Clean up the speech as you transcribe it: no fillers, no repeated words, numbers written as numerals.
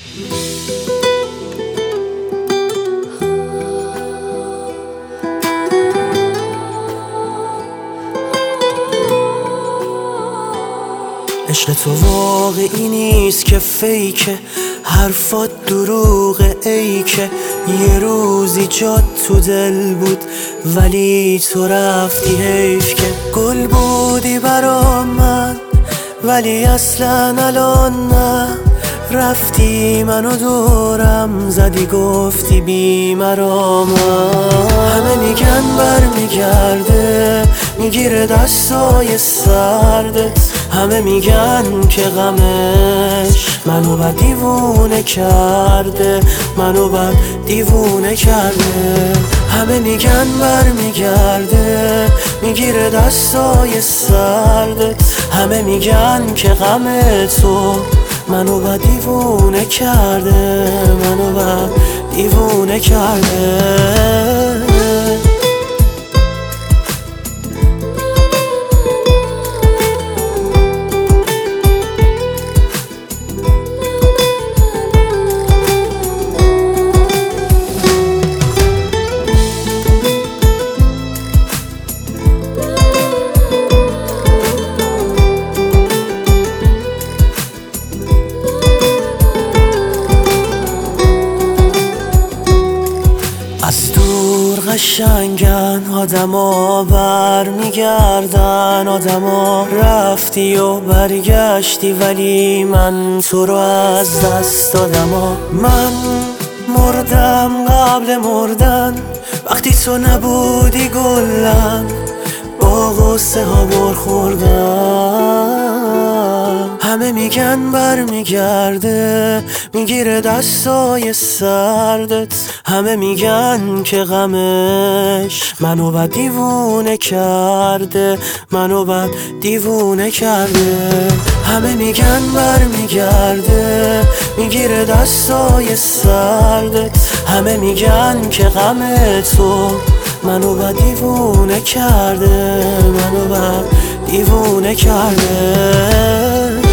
عشق تو واقعی نیست که فیکه، حرفات دروغه ای که یه روزی جات تو دل بود ولی تو رفتی. حیف که گل بودی برا من ولی اصلا الان نه، رفتی منو دورم زدی گفتی بی مرام. همه میگن برمیگرده میگیره دستای سردت، همه میگن که غمش منو بد دیوونه کرده، منو بد دیوونه کرده. همه میگن برمیگرده میگیره دستای سردت، همه میگن که غم تو منو بد دیوونه کرده، منو بد دیوونه کرده. از دور قشنگن آدما برمیگردن، آدما رفتی و برگشتی ولی من تو رو از دست دادم. من مردم قبل مردن وقتی تو نبودی گلم، با غصه ها برخوردم. همه میگن برمیگرده میگیره دستای سردت، همه میگن که غمش منو بد دیوونه کرده، منو بد دیوونه کرده. همه میگن برمیگرده میگیره دستای سردت، همه میگن که غم تو منو بد دیوونه کرده، منو بد دیوونه کرده.